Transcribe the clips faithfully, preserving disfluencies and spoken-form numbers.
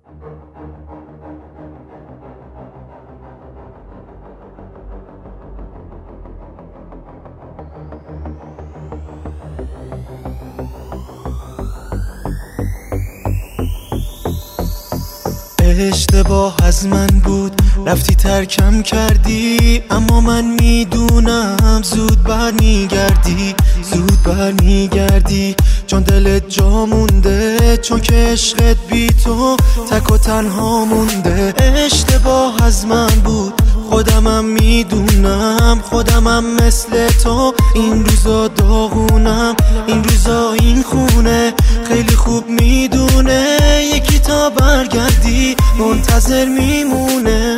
اشتباه از من بود، رفتی ترکم کردی، اما من میدونم زود برمیگردی، زود برمیگردی، چون دلت جا مونده، چون که عشقت بی تو تک و تنها مونده. اشتباه از من بود، خودمم میدونم، خودمم مثل تو این روزا داغونم، این روزا این خونه خیلی خوب میدونه، یکی تا برگردی منتظر میمونه.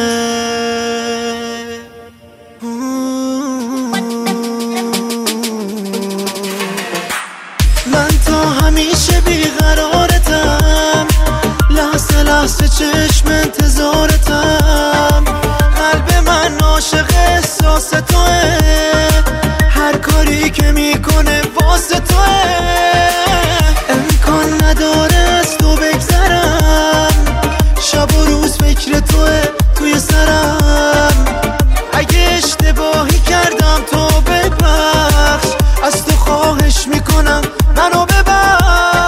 من تا همیشه بیقرارتم، لحظه لحظه چشم انتظارتم، قلب من عاشق احساس توه، هر کاری که میکنه واسه توه، امکان نداره از تو بگذرم، شب و روز فکر توه توی سرم، اگه اشتباهی کردم تو ببخش، از تو خواهش میکنم منو ببخش.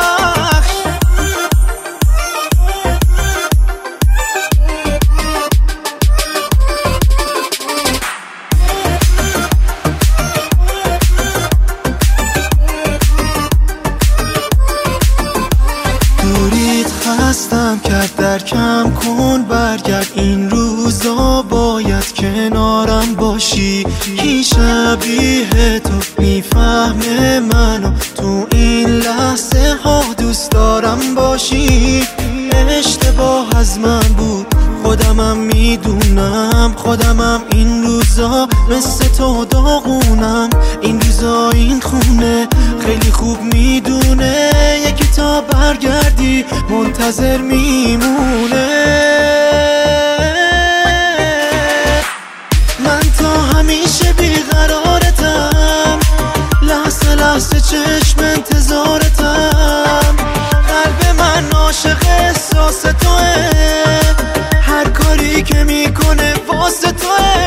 دوریت خستم کرد، درکم کن برگرد، این روزا باید کنارم باشی، کی شبیه تو میفهمه منو، تو این لحظه ها دوست دارم باشی. اشتباه از من بود، خودمم میدونم، خودمم این روزا مثل تو داغونم، این روزا این خونه خیلی خوب میدونه، یکی تا برگردی منتظر میمونه. من تا همیشه بیقرارتم، لحظه لحظه چشم انتظارتم، قلب من عاشق احساس توه، هر کاری که میکنه واسه توه،